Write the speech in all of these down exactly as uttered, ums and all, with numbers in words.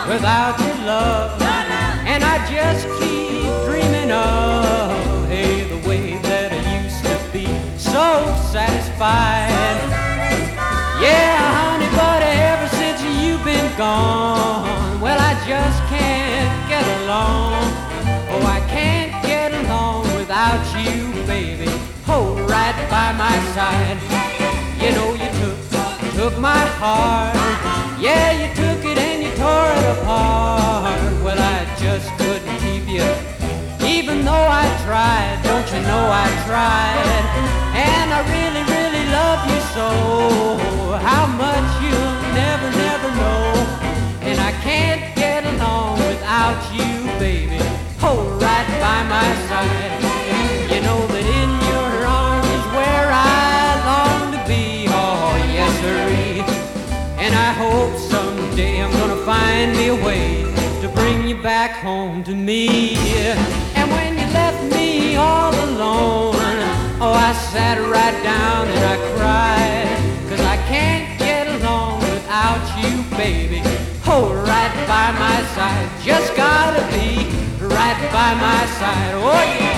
without your love. And I just keep dreaming of, hey, the way that I used to be so satisfied. Yeah, honey, but ever since you've been gone, well, I just can't get along. Oh, I can't get along without you, baby. Oh, right by my side. You know you took, took my heart. Yeah, you took it and you tore it apart. Well, I just couldn't keep you, even though I tried. Don't you know I tried? And I really, really love you so. How much you'll never, never know. And I can't get along without you, baby. Oh, right by my side. You know that in your arms is where I long to be. Oh, yes, sirree. And I hope someday I'm gonna find me a way to bring you back home to me. And when you left me all alone, oh, I sat right down and I cried, 'cause I can't get along without you, baby. Oh, right by my side, just gotta be right by my side. Oh, yeah.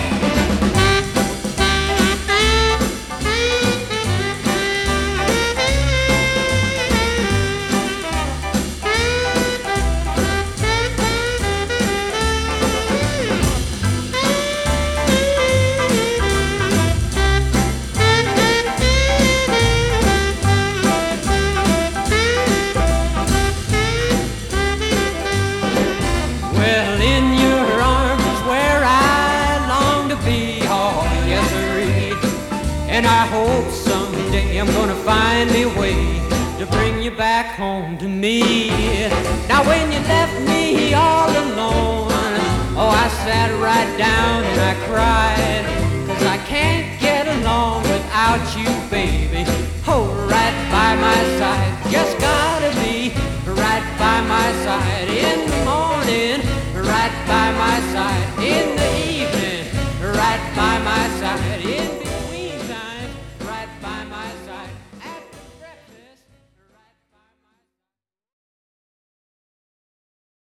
Well, in your arms is where I long to be, oh, yes, sirree. And I hope someday I'm gonna find me a way to bring you back home to me. Now, when you left me all alone, oh, I sat right down and I cried, 'cause I can't get along without you, baby. Oh, right by my side, just gotta be right by my side. In the morning, right by my side. In the evening, right by my side. In